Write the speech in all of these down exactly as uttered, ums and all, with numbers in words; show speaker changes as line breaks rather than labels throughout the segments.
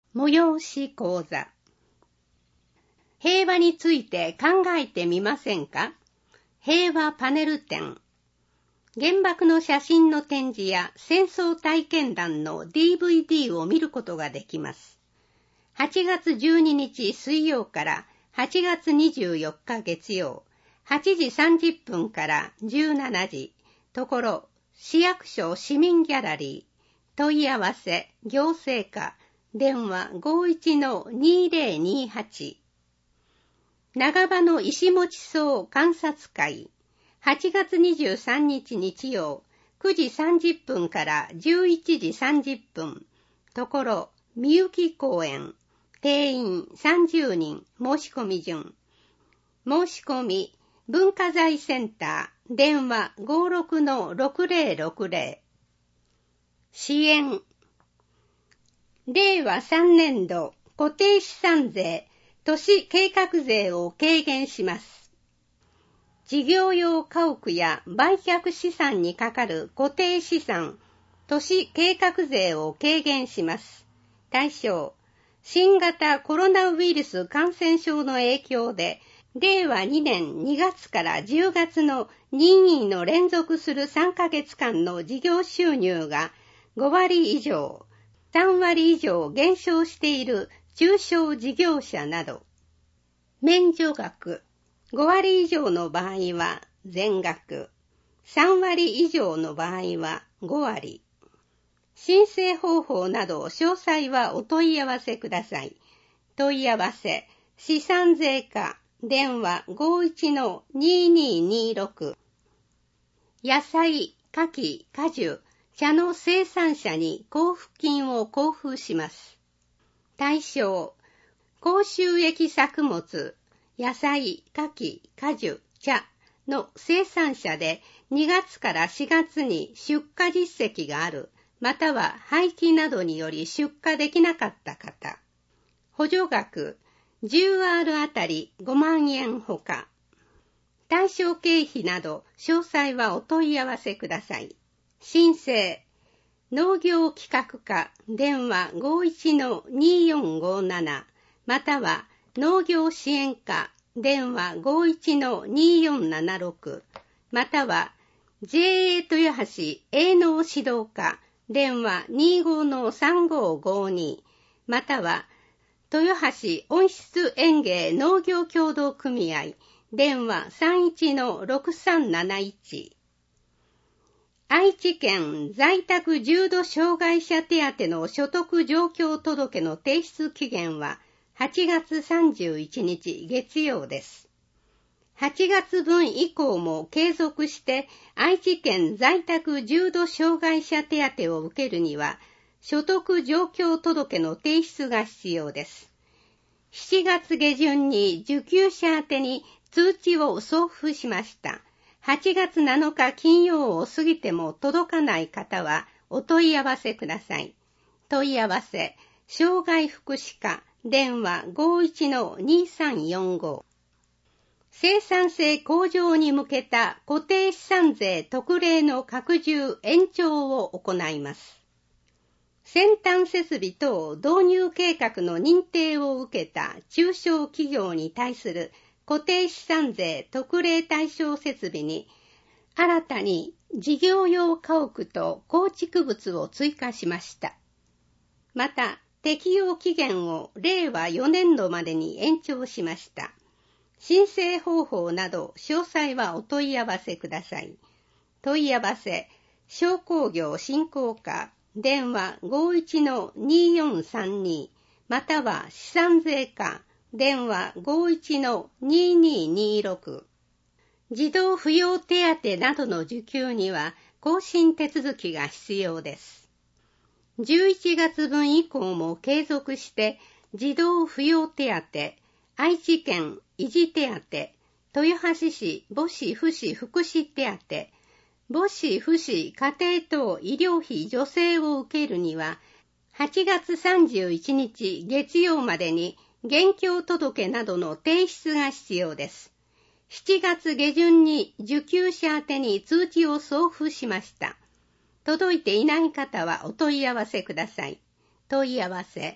催し講座。平和について考えてみませんか？平和パネル展。原爆の写真の展示や戦争体験談の ディーブイディー を見ることができます。はちがつじゅうににち水曜からはちがつにじゅうよっか月曜、はちじさんじゅっぷんからじゅうしちじ、ところ、市役所市民ギャラリー、問い合わせ、行政課、電話 ごいちのにぜろにはち。長場の石持荘観察会、はちがつにじゅうさんにち日曜、くじさんじゅっぷんからじゅういちじさんじゅっぷん、ところ、みゆき公園、定員さんじゅうにん、申し込み順。申し込み、文化財センター、電話 ごろくのろくぜろろくぜろ。支援。れいわさんねんど固定資産税、都市計画税を軽減します。事業用家屋や売却資産にかかる固定資産、都市計画税を軽減します。対象、新型コロナウイルス感染症の影響で、れいわにねんにがつからじゅうがつの任意の連続するさんかげつかんの事業収入がごわり以上、さんわり以上減少している中小事業者など。免除額、ごわり以上の場合は全額、さんわり以上の場合はごわり。申請方法など詳細はお問い合わせください。問い合わせ、資産税課、電話 ごいちのにににろく。野菜、牡蠣、果樹、茶の生産者に交付金を交付します。対象、高収益作物、野菜、牡蠣、果樹、茶の生産者でにがつからしがつに出荷実績がある、または廃棄などにより出荷できなかった方。補助額、じゅうアール あたりごまんえんほか。対象経費など詳細はお問い合わせください。申請、農業企画課、電話 ごいちのによんごなな、または農業支援課、電話 ごいちのによんななろく、または ジェーエー 豊橋営農指導課、電話 にじゅうごのさんごごに、または豊橋温室園芸農業協同組合、電話 さんいちのろくさんなないち。愛知県在宅重度障害者手当の所得状況届の提出期限ははちがつさんじゅういちにち月曜です。はちがつぶん以降も継続して愛知県在宅重度障害者手当を受けるには所得状況届の提出が必要です。しちがつげじゅんに受給者宛てに通知を送付しました。はちがつなのか金曜を過ぎても届かない方はお問い合わせください。問い合わせ、障害福祉課、電話 ごいちのにさんよんご。生産性向上に向けた固定資産税特例の拡充延長を行います。先端設備等導入計画の認定を受けた中小企業に対する固定資産税特例対象設備に新たに事業用家屋と構築物を追加しました。また、適用期限をれいわよねんどまでに延長しました。申請方法など詳細はお問い合わせください。問い合わせ、商工業振興課、電話 ごいちのによんさんに、または資産税課、電話 ごいちのにににろく。児童扶養手当などの受給には更新手続きが必要です。じゅういちがつぶん以降も継続して児童扶養手当、愛知県維持手当、豊橋市母子父子福祉手当、母子父子家庭等医療費助成を受けるにははちがつさんじゅういちにち月曜までに現況届などの提出が必要です。しちがつげじゅんに受給者宛てに通知を送付しました。届いていない方はお問い合わせください。問い合わせ、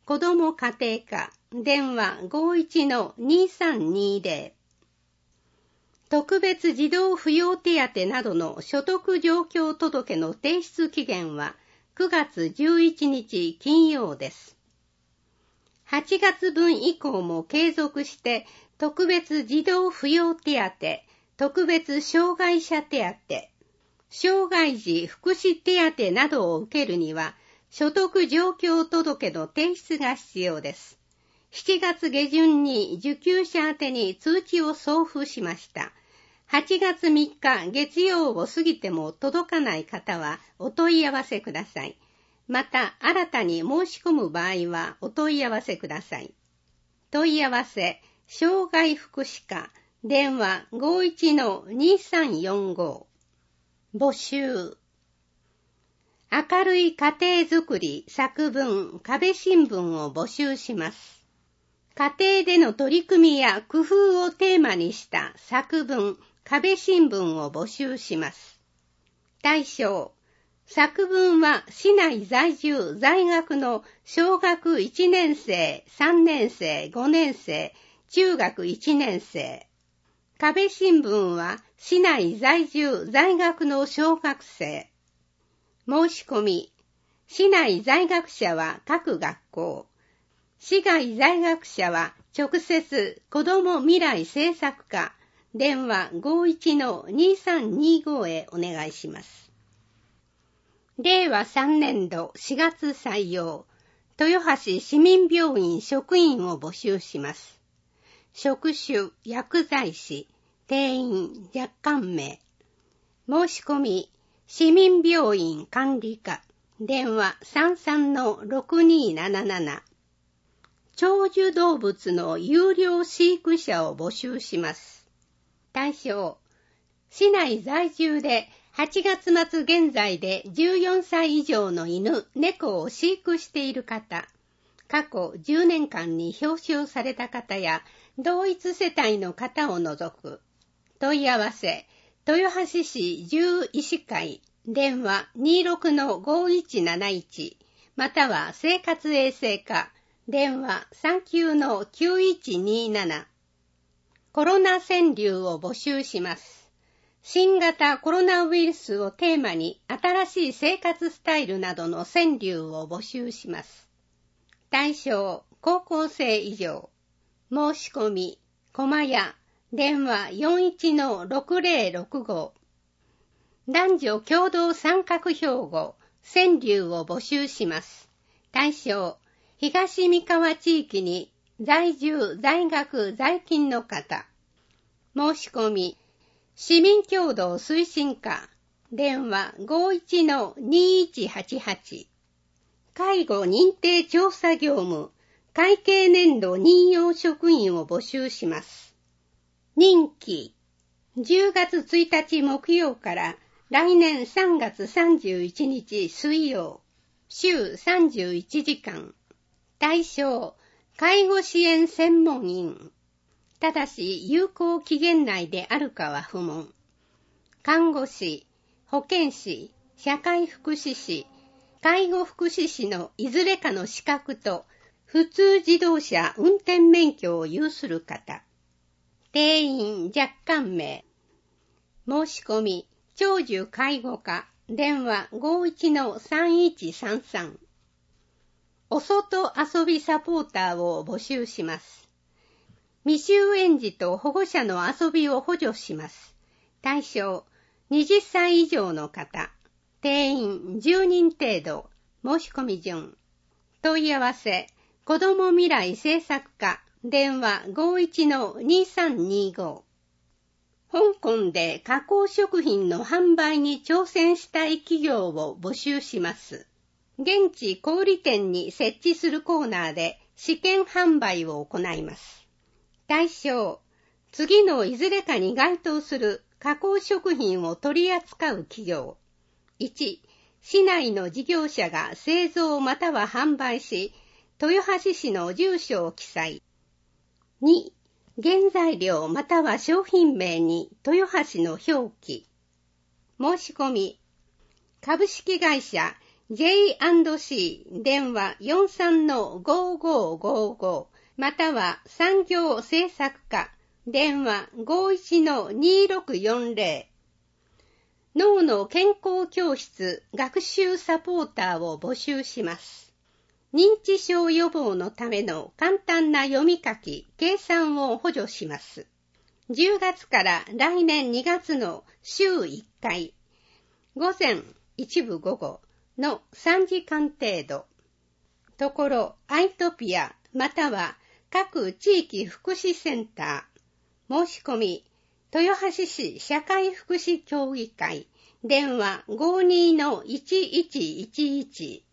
子ども家庭科、電話 ごいちのにさんにぜろ。特別児童扶養手当などの所得状況届の提出期限はくがつじゅういちにち金曜です。はちがつぶん以降も継続して特別児童扶養手当、特別障害者手当、障害児福祉手当などを受けるには所得状況届の提出が必要です。しちがつげじゅんに受給者宛てに通知を送付しました。はちがつみっか月曜を過ぎても届かない方はお問い合わせください。また、新たに申し込む場合はお問い合わせください。問い合わせ、障害福祉課、電話 ごいちのにさんよんご。募集。明るい家庭づくり作文壁新聞を募集します。家庭での取り組みや工夫をテーマにした作文壁新聞を募集します。対象。作文は市内在住在学の小学いちねんせい、さんねんせい、ごねんせい、中学いちねんせい。壁新聞は市内在住在学の小学生。申し込み。市内在学者は各学校。市外在学者は直接子ども未来政策課。電話 ごいちのにさんにご へお願いします。れいわさんねんどしがつ採用、豊橋市民病院職員を募集します。職種、薬剤師、定員、若干名。申し込み、市民病院管理課、電話 さんさんのろくにーなななな。長寿動物の有料飼育者を募集します。対象、市内在住ではちがつまつ現在でじゅうよんさい以上の犬、猫を飼育している方、過去じゅうねんかんに表彰された方や同一世帯の方を除く。問い合わせ、豊橋市獣医師会、電話 にろくのごいちなないち、または生活衛生課、電話 さんきゅうのきゅういちにーなな。コロナ川柳を募集します。新型コロナウイルスをテーマに新しい生活スタイルなどの川柳を募集します。対象、高校生以上。申し込み、駒屋、電話 よんいちのろくぜろろくご。男女共同参画標語、川柳を募集します。対象、東三河地域に在住、在学、在勤の方。申し込み、市民共同推進課、電話 ごいちのにいちはちはち。介護認定調査業務、会計年度任用職員を募集します。任期、じゅうがつついたち木曜から来年さんがつさんじゅういちにち水曜、週さんじゅういちじかん。対象、介護支援専門員。ただし、有効期限内であるかは不問。看護師、保健師、社会福祉士、介護福祉士のいずれかの資格と、普通自動車運転免許を有する方。定員、若干名。申し込み、長寿介護課、電話 ごいちのさんいちさんさん。お外遊びサポーターを募集します。未就園児と保護者の遊びを補助します。対象、はたち以上の方。定員じゅうにん程度。申し込み順。問い合わせ、子ども未来政策課、電話 ごいちのにさんにご。香港で加工食品の販売に挑戦したい企業を募集します。現地小売店に設置するコーナーで試験販売を行います。対象、次のいずれかに該当する加工食品を取り扱う企業。いち、市内の事業者が製造または販売し、豊橋市の住所を記載。に、原材料または商品名に豊橋の表記。申し込み、株式会社ジェイアンドシー 電話 よんさんのごごごご または産業政策課電話 ごいちのにろくよんぜろ 脳の健康教室学習サポーターを募集します。認知症予防のための簡単な読み書き、計算を補助します。じゅうがつから来年にがつの週いっかい、午前、一部午後のさんじかん程度。ところ、アイトピアまたは各地域福祉センター。申し込み、豊橋市社会福祉協議会、電話 ごにのいちいちいちいち